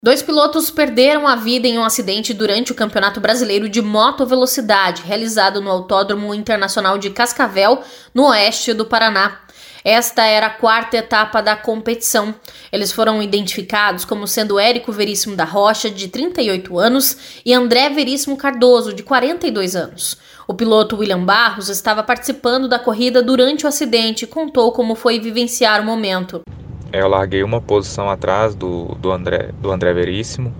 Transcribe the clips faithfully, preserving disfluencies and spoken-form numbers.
Dois pilotos perderam a vida em um acidente durante o Campeonato Brasileiro de Motovelocidade, realizado no Autódromo Internacional de Cascavel, no oeste do Paraná. Esta era a quarta etapa da competição. Eles foram identificados como sendo Érico Veríssimo da Rocha, de trinta e oito anos, e André Veríssimo Cardoso, de quarenta e dois anos. O piloto William Barros estava participando da corrida durante o acidente e contou como foi vivenciar o momento. Eu larguei uma posição atrás do, do, André, do André Veríssimo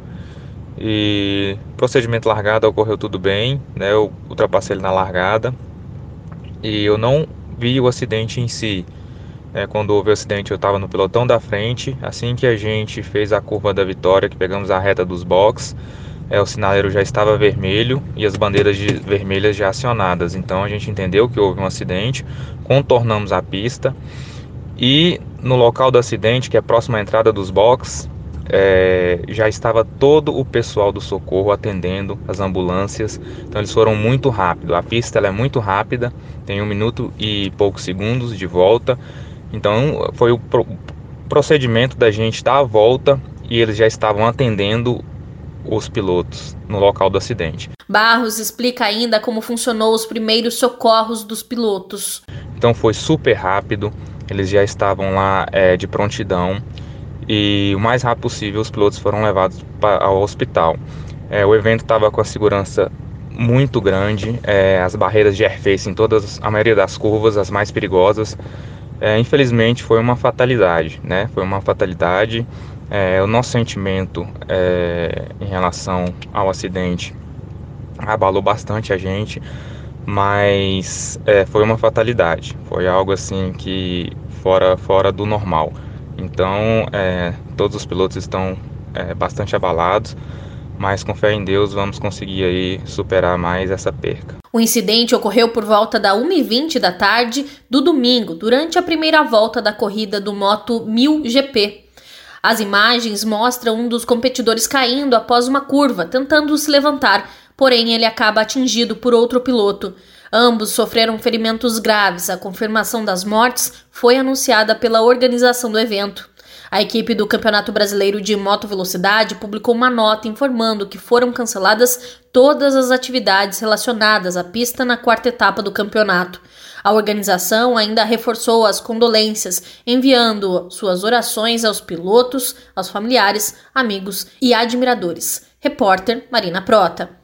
e o procedimento largada ocorreu tudo bem, né? Eu ultrapassei ele na largada e eu não vi o acidente em si. É, quando houve o acidente eu estava no pelotão da frente. Assim que a gente fez a curva da vitória, que pegamos a reta dos boxes, é, o sinaleiro já estava vermelho e as bandeiras de, vermelhas já acionadas. Então a gente entendeu que houve um acidente, contornamos a pista. E no local do acidente, que é próximo à entrada dos boxes, é, já estava todo o pessoal do socorro atendendo as ambulâncias. Então eles foram muito rápido. A pista ela é muito rápida, tem um minuto e poucos segundos de volta. Então foi o pro- procedimento da gente dar a volta e eles já estavam atendendo os pilotos no local do acidente. Barros explica ainda como funcionou os primeiros socorros dos pilotos. Então foi super rápido. Eles já estavam lá é, de prontidão e o mais rápido possível os pilotos foram levados para, ao hospital. É, o evento estava com a segurança muito grande, é, as barreiras de airface em todas, a maioria das curvas, as mais perigosas. É, infelizmente foi uma fatalidade, né? Foi uma fatalidade. É, o nosso sentimento é, em relação ao acidente abalou bastante a gente, mas é, foi uma fatalidade, foi algo assim que fora, fora do normal. Então é, todos os pilotos estão é, bastante abalados, mas com fé em Deus vamos conseguir aí superar mais essa perca. O incidente ocorreu por volta da uma e vinte da tarde do domingo, durante a primeira volta da corrida do Moto mil G P. As imagens mostram um dos competidores caindo após uma curva, tentando se levantar, porém ele acaba atingido por outro piloto. Ambos sofreram ferimentos graves. A confirmação das mortes foi anunciada pela organização do evento. A equipe do Campeonato Brasileiro de Motovelocidade publicou uma nota informando que foram canceladas todas as atividades relacionadas à pista na quarta etapa do campeonato. A organização ainda reforçou as condolências, enviando suas orações aos pilotos, aos familiares, amigos e admiradores. Repórter Marina Prota.